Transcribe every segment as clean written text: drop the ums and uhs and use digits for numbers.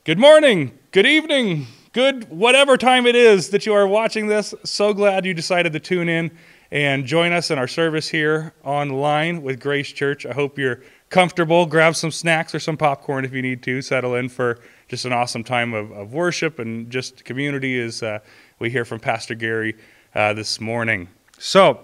Good morning, good evening, good whatever time it is that you are watching this. So glad you decided to tune in and join us in our service here online with Grace Church. I hope you're comfortable. Grab some snacks or some popcorn if you need to. Settle in for just an awesome time of worship and just community as we hear from Pastor Gary this morning. So,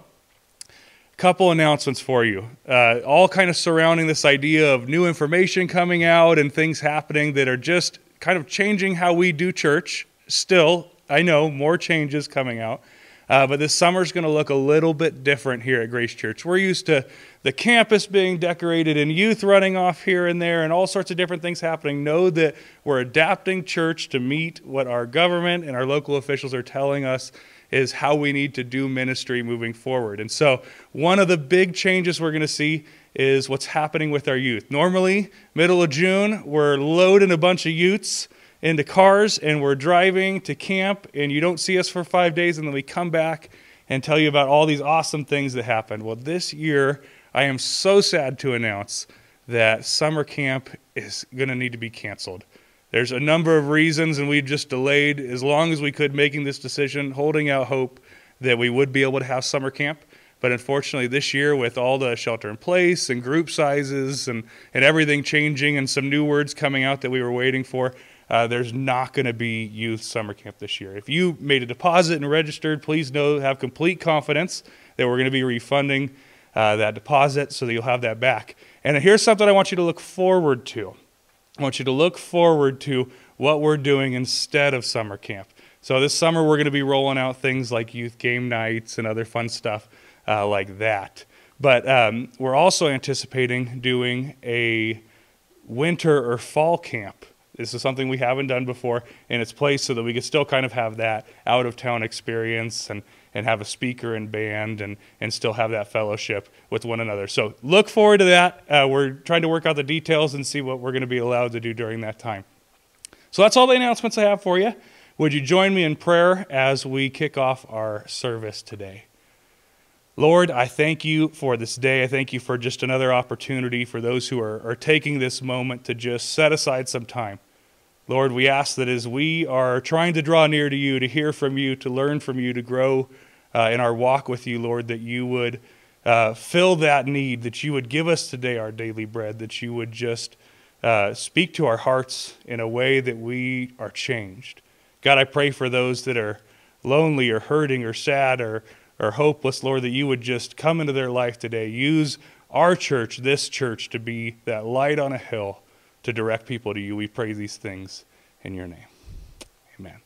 couple announcements for you, all kind of surrounding this idea of new information coming out and things happening that are just kind of changing how we do church. Still, I know, more changes coming out, but this summer's going to look a little bit different here at Grace Church. We're used to the campus being decorated and youth running off here and there and all sorts of different things happening. Know that we're adapting church to meet what our government and our local officials are telling us is how we need to do ministry moving forward. And so one of the big changes we're going to see is what's happening with our youth. Normally, middle of June, we're loading a bunch of youths into cars and we're driving to camp, and you don't see us for 5 days, and then we come back and tell you about all these awesome things that happened. Well, this year, I am so sad to announce that summer camp is going to need to be canceled. There's a number of reasons, and we just delayed as long as we could making this decision, holding out hope that we would be able to have summer camp. But unfortunately, this year, with all the shelter in place and group sizes and everything changing and some new words coming out that we were waiting for, there's not going to be youth summer camp this year. If you made a deposit and registered, please have complete confidence that we're going to be refunding that deposit so that you'll have that back. And here's something I want you to look forward to. I want you to look forward to what we're doing instead of summer camp. So this summer, we're going to be rolling out things like youth game nights and other fun stuff like that. But we're also anticipating doing a winter or fall camp. This is something we haven't done before in its place so that we could still kind of have that out-of-town experience and have a speaker and band and still have that fellowship with one another. So look forward to that. We're trying to work out the details and see what we're going to be allowed to do during that time. So that's all the announcements I have for you. Would you join me in prayer as we kick off our service today? Lord, I thank you for this day. I thank you for just another opportunity for those who are taking this moment to just set aside some time. Lord, we ask that as we are trying to draw near to you, to hear from you, to learn from you, to grow in our walk with you, Lord, that you would fill that need, that you would give us today our daily bread, that you would just speak to our hearts in a way that we are changed. God, I pray for those that are lonely or hurting or sad or hopeless, Lord, that you would just come into their life today. Use our church, this church, to be that light on a hill to direct people to you. We pray these things in your name. Amen.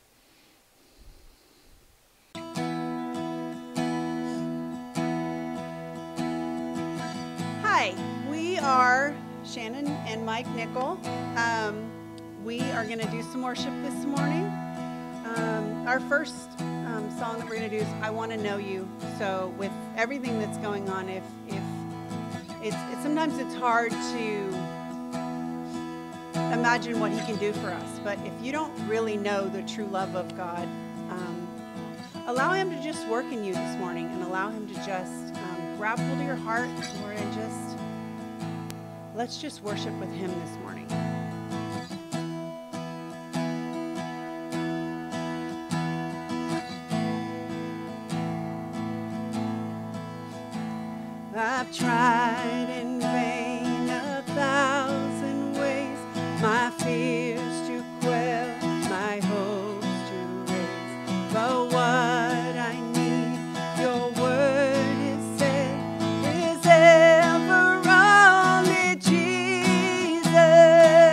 Hi, we are Shannon and Mike Nickel. We are going to do some worship this morning. Our first song that we're going to do is I Want to Know You. So with everything that's going on, if sometimes it's hard to imagine what he can do for us. But if you don't really know the true love of God, allow him to just work in you this morning and allow him to just grab hold of your heart, Lord, and let's just worship with him this morning. I've tried in vain 1,000 ways, my fears to quell, my hopes to raise. But what I need, your word is said, is ever only Jesus.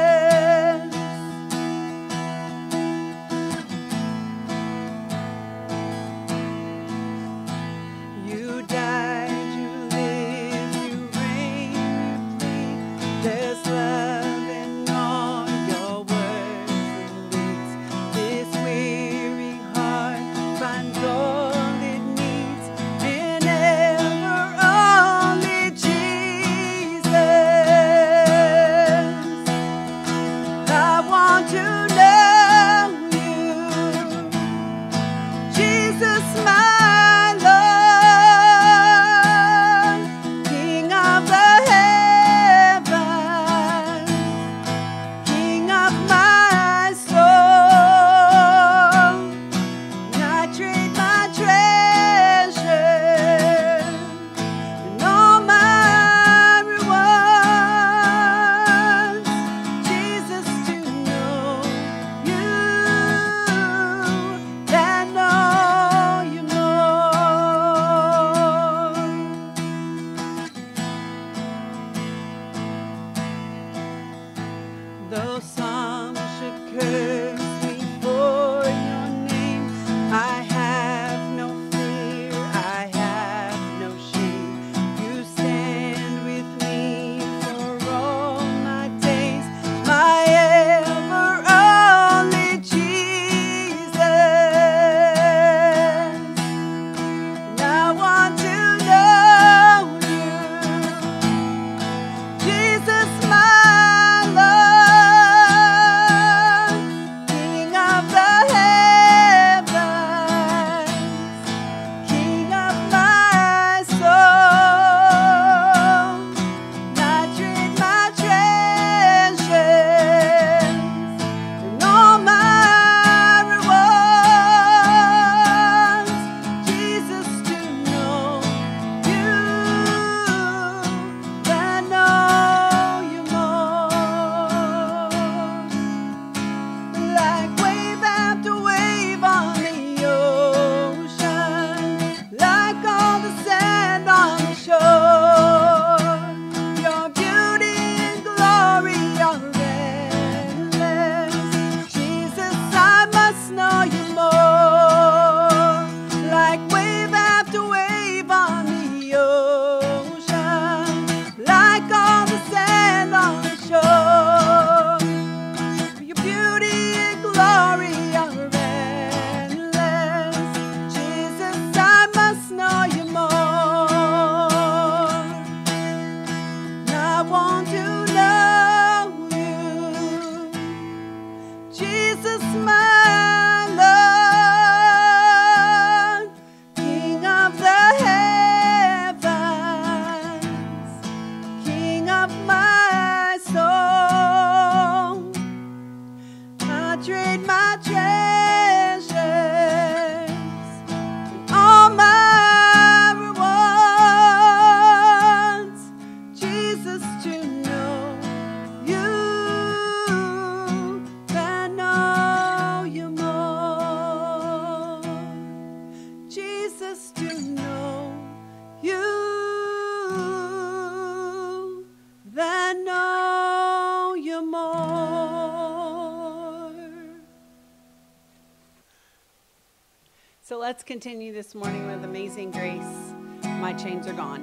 Though some should curse me for your name, I have no fear, I have no shame. You stand with me for all my days, my ever only Jesus. And I want to know you, Jesus, my Lord, King of the heavens, King of my soul, my dream, my treasures, and all my rewards. Jesus, to know you, and know you more. Like wave after wave on the ocean, like all the sand on the shore, your beauty and glory are endless. Jesus, I must know you more. Like wave after wave on the ocean, like all the sand on the shore, your beauty and glory are endless. Jesus, I must know you more. And I want to know you, Jesus, my Lord, King of the heavens, King of my soul, I trade my treasures, all my rewards. Jesus, to know you, and know you more. Jesus, to know you, and know you more. So let's continue this morning with Amazing Grace. My chains are gone.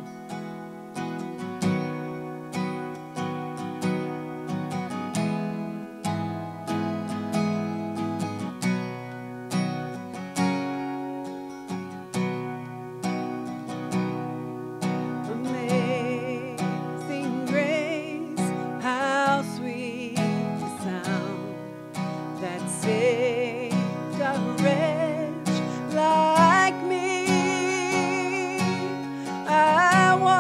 Amazing grace, how sweet the sound that saved a wretch like me. I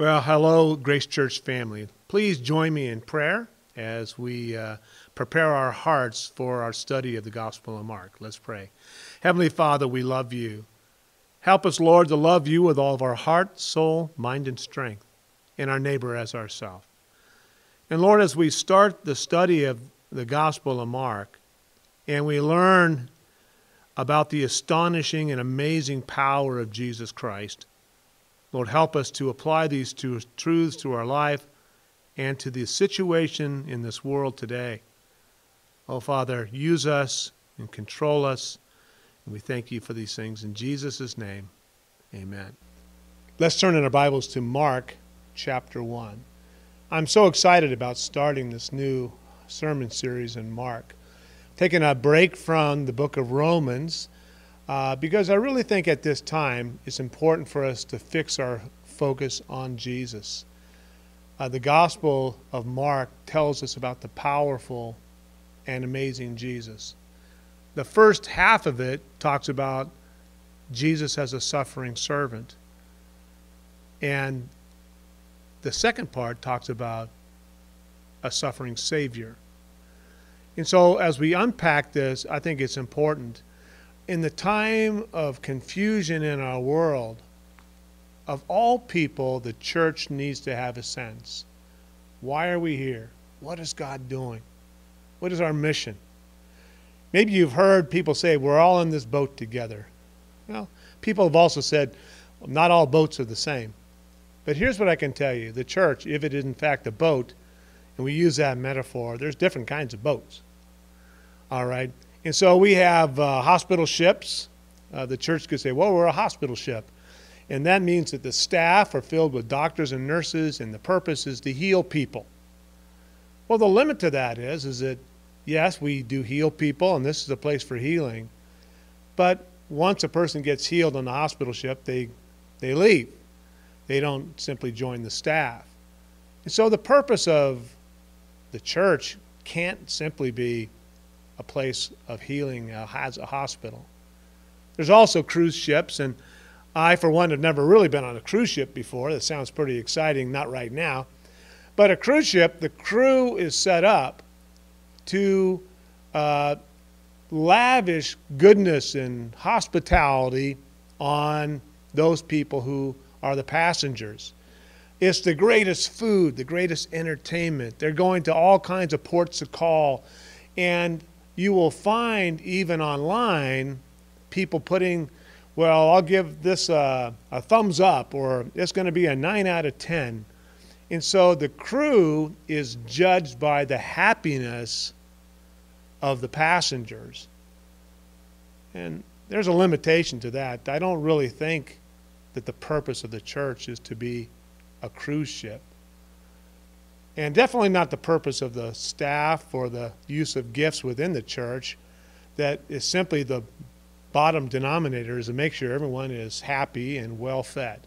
Well, hello, Grace Church family. Please join me in prayer as we prepare our hearts for our study of the Gospel of Mark. Let's pray. Heavenly Father, we love you. Help us, Lord, to love you with all of our heart, soul, mind, and strength, and our neighbor as ourselves. And Lord, as we start the study of the Gospel of Mark, and we learn about the astonishing and amazing power of Jesus Christ, Lord, help us to apply these two truths to our life and to the situation in this world today. Oh, Father, use us and control us, and we thank you for these things. In Jesus' name, amen. Let's turn in our Bibles to Mark chapter 1. I'm so excited about starting this new sermon series in Mark. Taking a break from the book of Romans, because I really think at this time it's important for us to fix our focus on Jesus. The Gospel of Mark tells us about the powerful and amazing Jesus. The first half of it talks about Jesus as a suffering servant. And the second part talks about a suffering Savior. And so as we unpack this, I think it's important. In the time of confusion in our world, of all people, the church needs to have a sense. Why are we here? What is God doing? What is our mission? Maybe you've heard people say, we're all in this boat together. Well, people have also said, not all boats are the same. But here's what I can tell you. The church, if it is in fact a boat, and we use that metaphor, there's different kinds of boats. All right? And so we have hospital ships. The church could say, well, we're a hospital ship. And that means that the staff are filled with doctors and nurses, and the purpose is to heal people. Well, the limit to that is that, yes, we do heal people, and this is a place for healing. But once a person gets healed on the hospital ship, they leave. They don't simply join the staff. And so the purpose of the church can't simply be a place of healing as a hospital. There's also cruise ships, and I, for one, have never really been on a cruise ship before. That sounds pretty exciting, not right now. But a cruise ship, the crew is set up to lavish goodness and hospitality on those people who are the passengers. It's the greatest food, the greatest entertainment. They're going to all kinds of ports of call, and you will find even online people putting, well, I'll give this a thumbs up, or it's going to be a 9 out of 10. And so the crew is judged by the happiness of the passengers. And there's a limitation to that. I don't really think that the purpose of the church is to be a cruise ship. And definitely not the purpose of the staff or the use of gifts within the church. That is simply the bottom denominator, is to make sure everyone is happy and well fed,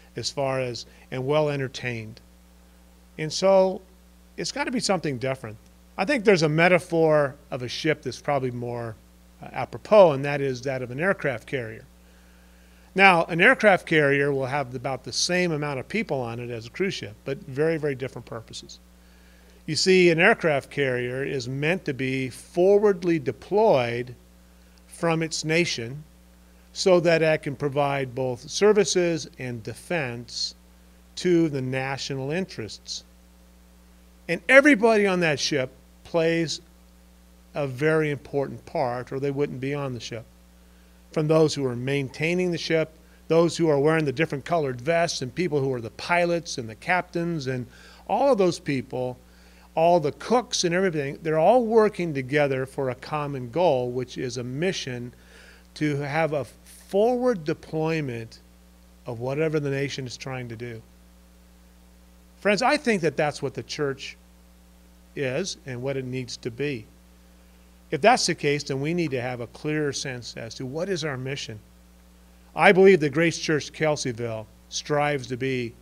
and well entertained. And so it's got to be something different. I think there's a metaphor of a ship that's probably more apropos, and that is that of an aircraft carrier. Now, an aircraft carrier will have about the same amount of people on it as a cruise ship, but very, very different purposes. You see, an aircraft carrier is meant to be forwardly deployed from its nation so that it can provide both services and defense to the national interests. And everybody on that ship plays a very important part, or they wouldn't be on the ship. From those who are maintaining the ship, those who are wearing the different colored vests, and people who are the pilots and the captains, and all of those people, all the cooks and everything, they're all working together for a common goal, which is a mission to have a forward deployment of whatever the nation is trying to do. Friends, I think that that's what the church is and what it needs to be. If that's the case, then we need to have a clearer sense as to what is our mission. I believe the Grace Church Kelseyville strives to be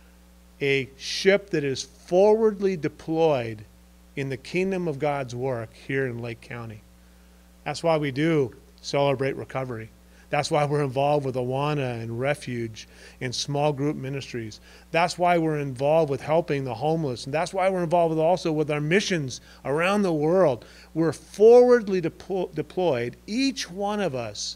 a ship that is forwardly deployed in the kingdom of God's work here in Lake County. That's why we do celebrate recovery. That's why we're involved with Awana and Refuge and small group ministries. That's why we're involved with helping the homeless. And that's why we're involved also with our missions around the world. We're forwardly deployed, each one of us,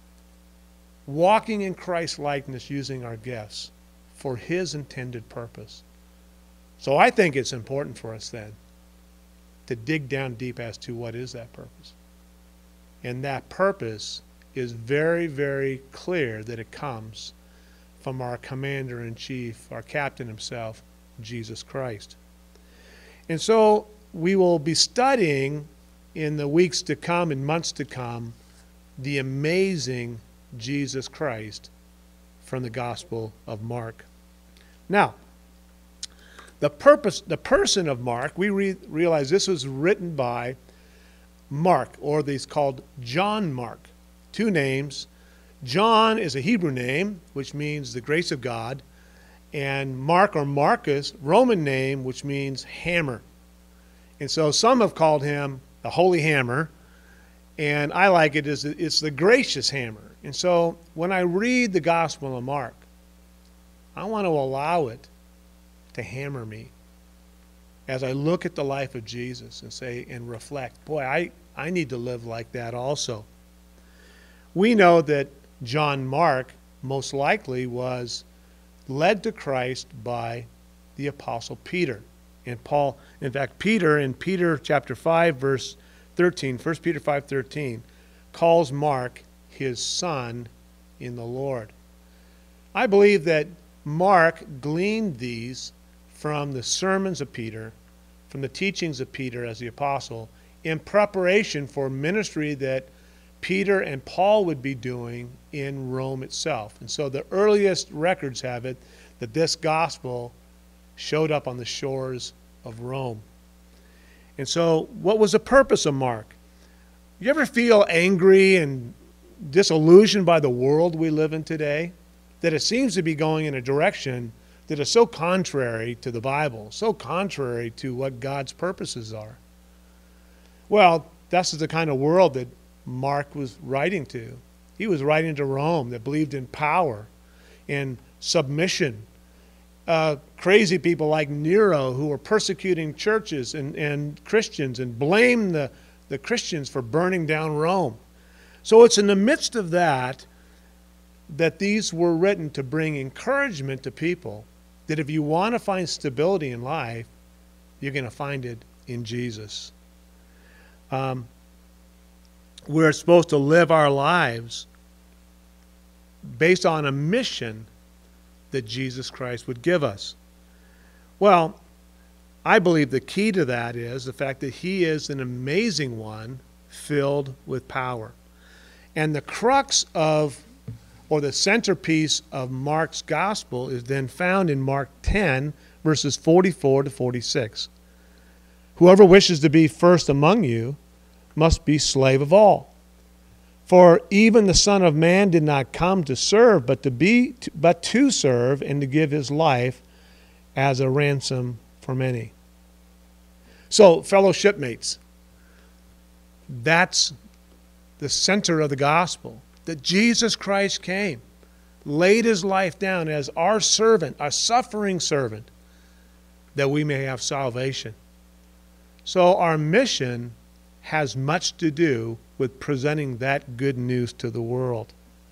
walking in Christ's likeness using our gifts for His intended purpose. So I think it's important for us then to dig down deep as to what is that purpose. And that purpose is very, very clear that it comes from our commander-in-chief, our captain himself, Jesus Christ. And so we will be studying in the weeks to come and months to come the amazing Jesus Christ from the Gospel of Mark. Now, the person of Mark, we realize this was written by Mark, or he's called John Mark. Two names. John is a Hebrew name, which means the grace of God, and Mark or Marcus, Roman name, which means hammer. And so some have called him the Holy Hammer, and I like it as it's the gracious hammer. And so when I read the Gospel of Mark, I want to allow it to hammer me as I look at the life of Jesus and say and reflect, boy, I need to live like that also. We know that John Mark most likely was led to Christ by the Apostle Peter. And Paul, in fact, Peter in Peter chapter 5, verse 13, 1 Peter 5:13, calls Mark his son in the Lord. I believe that Mark gleaned these from the sermons of Peter, from the teachings of Peter as the apostle, in preparation for ministry that Peter and Paul would be doing in Rome itself. And so the earliest records have it that this gospel showed up on the shores of Rome. And so what was the purpose of Mark? You ever feel angry and disillusioned by the world we live in today? That it seems to be going in a direction that is so contrary to the Bible, so contrary to what God's purposes are. Well, that's the kind of world that Mark was writing to. He was writing to Rome that believed in power, in submission. Crazy people like Nero who were persecuting churches and Christians and blamed the Christians for burning down Rome. So it's in the midst of that these were written to bring encouragement to people that if you want to find stability in life, you're going to find it in Jesus. We're supposed to live our lives based on a mission that Jesus Christ would give us. Well, I believe the key to that is the fact that He is an amazing one filled with power. And the crux of, or the centerpiece of Mark's gospel is then found in Mark 10, verses 44 to 46. Whoever wishes to be first among you must be slave of all. For even the Son of Man did not come to serve, but to serve and to give His life as a ransom for many. So, fellow shipmates, that's the center of the gospel, that Jesus Christ came, laid His life down as our servant, our suffering servant, that we may have salvation. So our mission has much to do with presenting that good news to the world.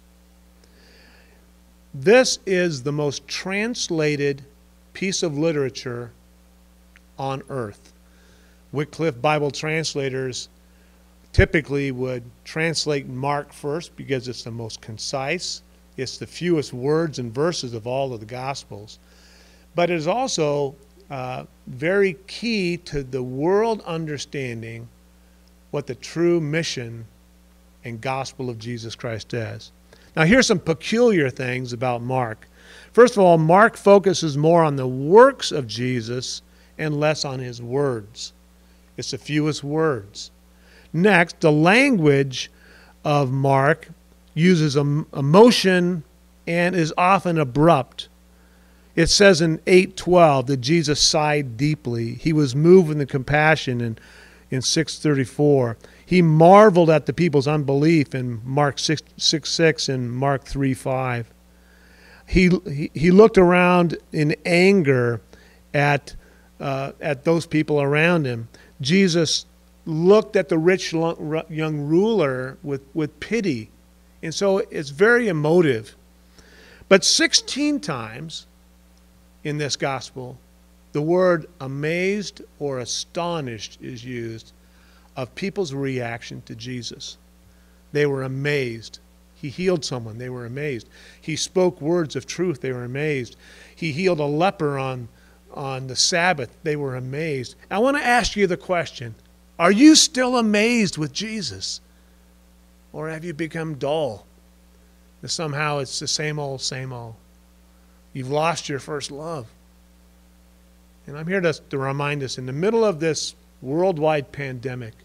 This is the most translated piece of literature on earth. Wycliffe Bible translators typically would translate Mark first because it's the most concise. It's the fewest words and verses of all of the Gospels. But it is also very key to the world understanding what the true mission and gospel of Jesus Christ is. Now, here's some peculiar things about Mark. First of all, Mark focuses more on the works of Jesus and less on His words. It's the fewest words. Next, the language of Mark uses emotion and is often abrupt. It says in 8:12 that Jesus sighed deeply. He was moved with the compassion in 6:34. He marveled at the people's unbelief in Mark 6:6 and Mark 3:5. He looked around in anger at those people around him. Jesus looked at the rich young ruler with pity. And so it's very emotive. But 16 times in this gospel, the word amazed or astonished is used of people's reaction to Jesus. They were amazed. He healed someone. They were amazed. He spoke words of truth. They were amazed. He healed a leper on the Sabbath. They were amazed. I want to ask you the question, are you still amazed with Jesus? Or have you become dull? That somehow it's the same old, same old. You've lost your first love. And I'm here to remind us, in the middle of this worldwide pandemic,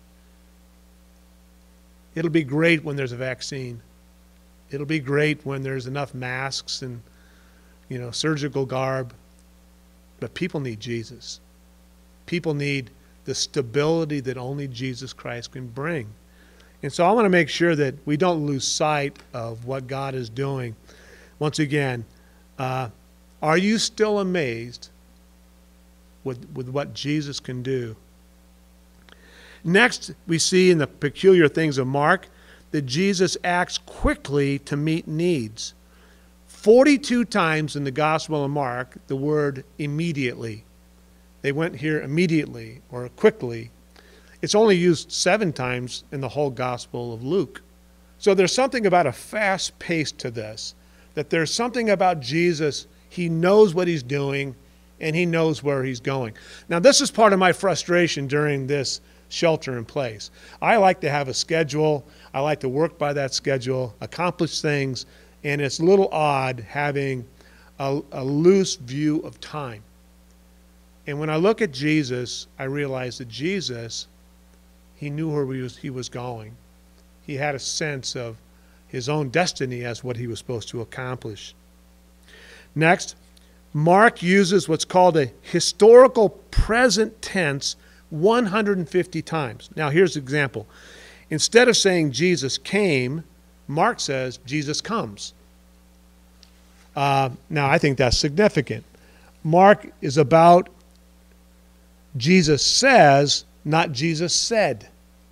it'll be great when there's a vaccine. It'll be great when there's enough masks and, surgical garb. But people need Jesus. People need the stability that only Jesus Christ can bring. And so I want to make sure that we don't lose sight of what God is doing. Once again, are you still amazed with what Jesus can do? Next, we see in the peculiar things of Mark that Jesus acts quickly to meet needs. 42 times in the Gospel of Mark, the word immediately. They went here immediately or quickly. It's only used 7 times in the whole Gospel of Luke. So there's something about a fast pace to this, that there's something about Jesus. He knows what he's doing, and he knows where he's going. Now, this is part of my frustration during this shelter in place. I like to have a schedule. I like to work by that schedule, accomplish things, and it's a little odd having a loose view of time. And when I look at Jesus, I realize that Jesus, he knew where he was going. He had a sense of his own destiny as what he was supposed to accomplish. Next, Mark uses what's called a historical present tense 150 times. Now, here's an example. Instead of saying Jesus came, Mark says Jesus comes. Now, I think that's significant. Mark is about Jesus says, not Jesus said.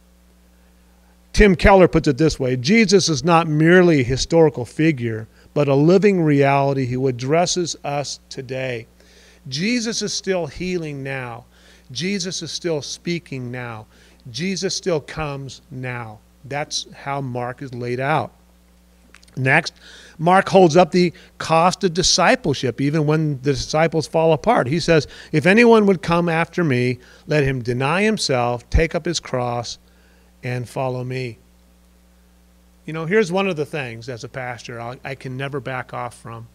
Tim Keller puts it this way: Jesus is not merely a historical figure, but a living reality who addresses us today. Jesus is still healing now. Jesus is still speaking now. Jesus still comes now. That's how Mark is laid out. Next, Mark holds up the cost of discipleship, even when the disciples fall apart. He says, if anyone would come after me, let him deny himself, take up his cross, and follow me. Here's one of the things as a pastor I can never back off from.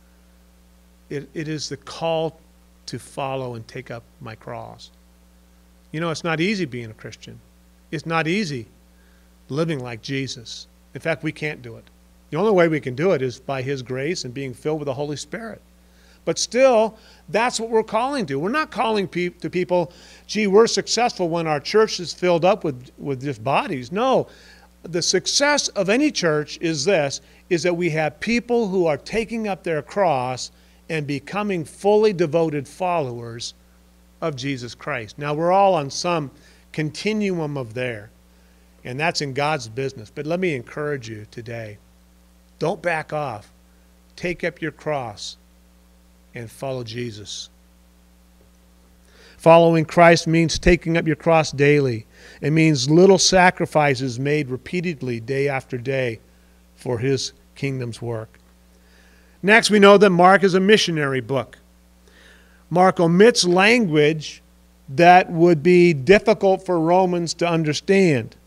It is the call to follow and take up my cross. It's not easy being a Christian. It's not easy living like Jesus. In fact, we can't do it. The only way we can do it is by his grace and being filled with the Holy Spirit. But still, that's what we're calling to. We're not calling to people, gee, we're successful when our church is filled up with just bodies. No, the success of any church is that we have people who are taking up their cross and becoming fully devoted followers of Jesus Christ. Now, we're all on some continuum of there, and that's in God's business. But let me encourage you today, don't back off. Take up your cross and follow Jesus. Following Christ means taking up your cross daily. It means little sacrifices made repeatedly day after day for his kingdom's work. Next, we know that Mark is a missionary book. Mark omits language that would be difficult for Romans to understand.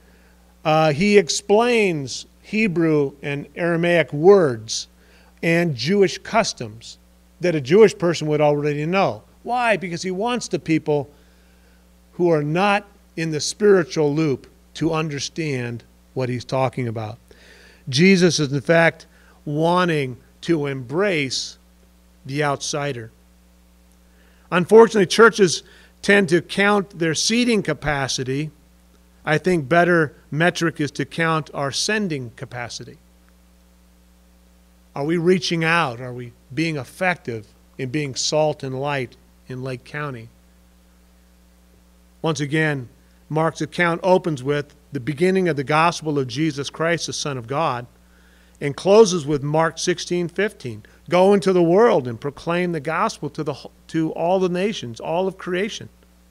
He explains Hebrew and Aramaic words and Jewish customs that a Jewish person would already know. Why? Because he wants the people who are not in the spiritual loop to understand what he's talking about. Jesus is, in fact, wanting to embrace the outsider. Unfortunately, churches tend to count their seating capacity I think better metric is to count our sending capacity. Are we reaching out? Are we being effective in being salt and light in Lake County? Once again, Mark's account opens with the beginning of the gospel of Jesus Christ, the Son of God, and closes with Mark 16:15. Go into the world and proclaim the gospel to all the nations, all of creation.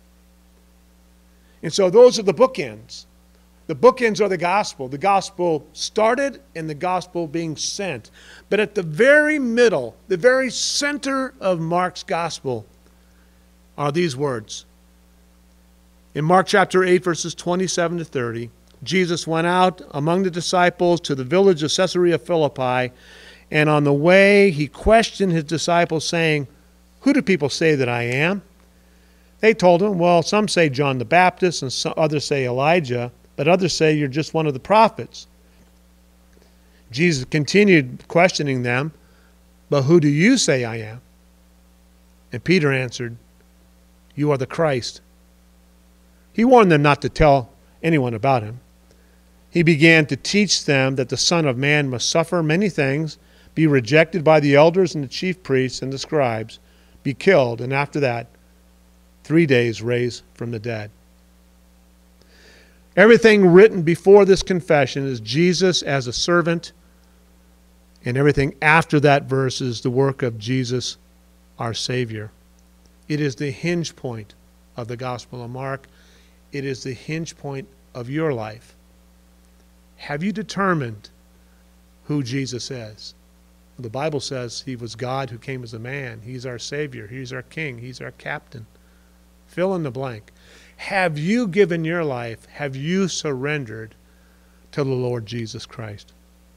And so those are the bookends. The bookends are the gospel. The gospel started and the gospel being sent. But at the very middle, the very center of Mark's gospel are these words. In Mark chapter 8, verses 27 to 30, Jesus went out among the disciples to the village of Caesarea Philippi, and on the way he questioned his disciples, saying, "Who do people say that I am?" They told him, "Well, some say John the Baptist, and some others say Elijah, but others say you're just one of the prophets." Jesus continued questioning them, "But who do you say I am?" And Peter answered, "You are the Christ." He warned them not to tell anyone about him. He began to teach them that the Son of Man must suffer many things, be rejected by the elders and the chief priests and the scribes, be killed, and after that, 3 days raised from the dead. Everything written before this confession is Jesus as a servant, and everything after that verse is the work of Jesus, our Savior. It is the hinge point of the Gospel of Mark. It is the hinge point of your life. Have you determined who Jesus is? The Bible says he was God who came as a man. He's our Savior. He's our King. He's our Captain. Fill in the blank. Have you given your life? Have you surrendered to the Lord Jesus Christ?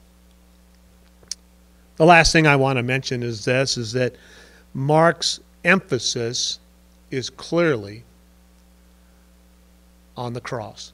The last thing I want to mention is this, is that Mark's emphasis is clearly on the cross.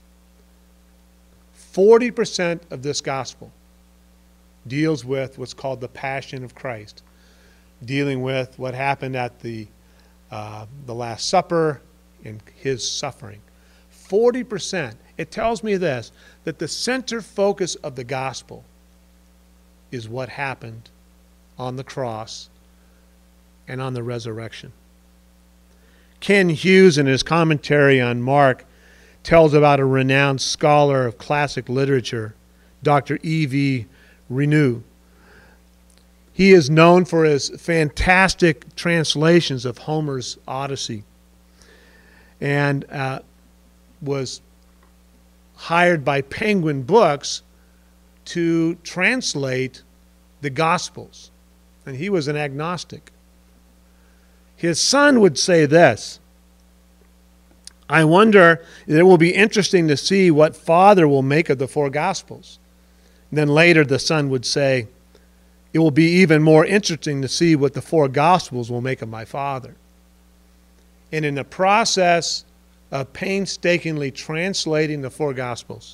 40% of this gospel deals with what's called the Passion of Christ, dealing with what happened at the Last Supper and his suffering. 40%. It tells me this, that the center focus of the gospel is what happened on the cross and on the resurrection. Ken Hughes, in his commentary on Mark, tells about a renowned scholar of classic literature, Dr. E.V. Renew. He is known for his fantastic translations of Homer's Odyssey, and was hired by Penguin Books to translate the Gospels. And he was an agnostic. His son would say this, "I wonder, it will be interesting to see what Father will make of the four Gospels." And then later the son would say, "It will be even more interesting to see what the four Gospels will make of my Father." And in the process of painstakingly translating the four Gospels,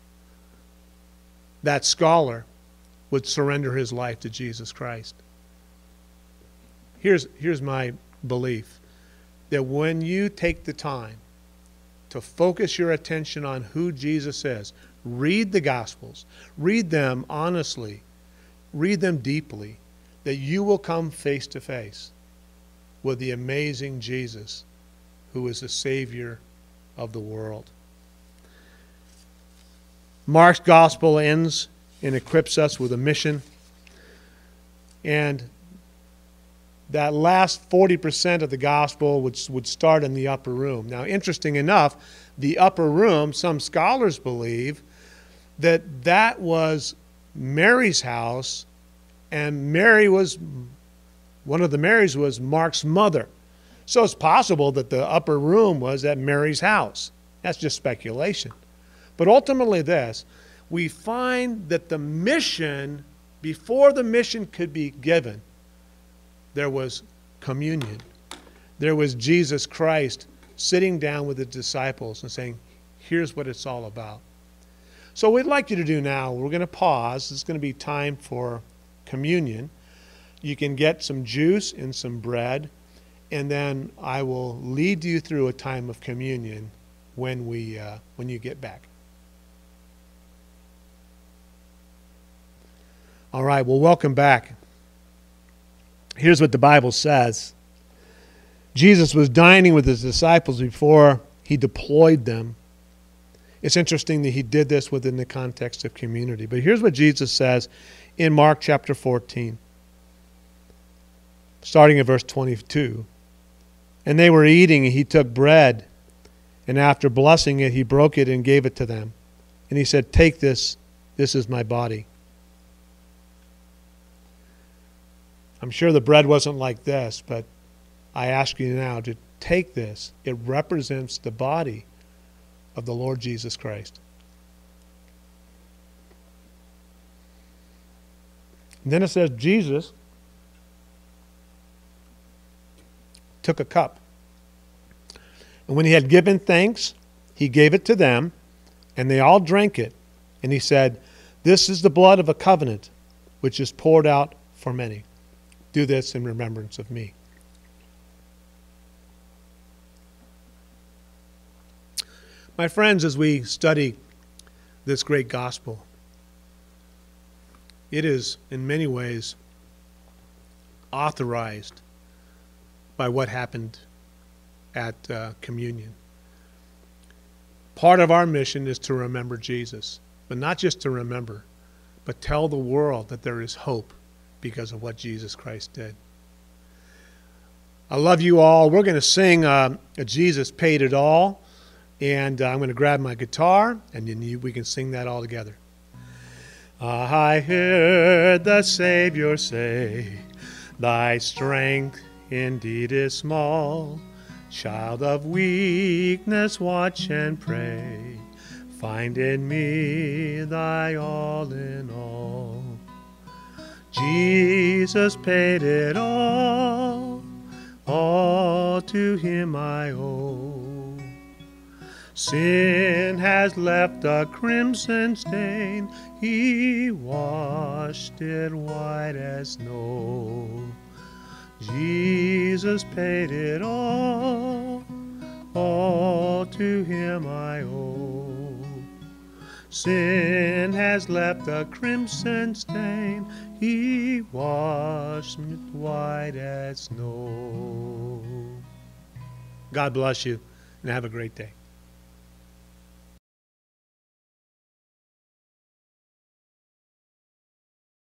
that scholar would surrender his life to Jesus Christ. Here's my belief, that when you take the time to focus your attention on who Jesus is, read the Gospels, read them honestly, read them deeply, that you will come face to face with the amazing Jesus who is the Savior of the world. Mark's Gospel ends and equips us with a mission, and that last 40% of the gospel would start in the upper room. Now, interesting enough, the upper room, some scholars believe that was Mary's house, and one of the Marys was Mark's mother. So it's possible that the upper room was at Mary's house. That's just speculation. But ultimately we find that the mission, before the mission could be given, there was communion. There was Jesus Christ sitting down with the disciples and saying, here's what it's all about. So what we'd like you to do now, we're going to pause. It's going to be time for communion. You can get some juice and some bread, and then I will lead you through a time of communion when you get back. All right, well, welcome back. Here's what the Bible says. Jesus was dining with his disciples before he deployed them. It's interesting that he did this within the context of community. But here's what Jesus says in Mark chapter 14, starting at verse 22. And they were eating, and he took bread, and after blessing it, he broke it and gave it to them. And he said, "Take this, this is my body." I'm sure the bread wasn't like this, but I ask you now to take this. It represents the body of the Lord Jesus Christ. And then it says Jesus took a cup. And when he had given thanks, he gave it to them, and they all drank it. And he said, "This is the blood of a covenant, which is poured out for many. Do this in remembrance of me." My friends, as we study this great gospel, it is in many ways authorized by what happened at communion. Part of our mission is to remember Jesus, but not just to remember, but tell the world that there is hope because of what Jesus Christ did. I love you all. We're going to sing Jesus Paid It All, and I'm going to grab my guitar, and then we can sing that all together. I heard the Savior say, "Thy strength indeed is small. Child of weakness, watch and pray. Find in me thy all in all. Jesus paid it all to him I owe. Sin has left a crimson stain, he washed it white as snow. Jesus paid it all to him I owe. Sin has left a crimson stain, he washed it white as snow. God bless you, and have a great day.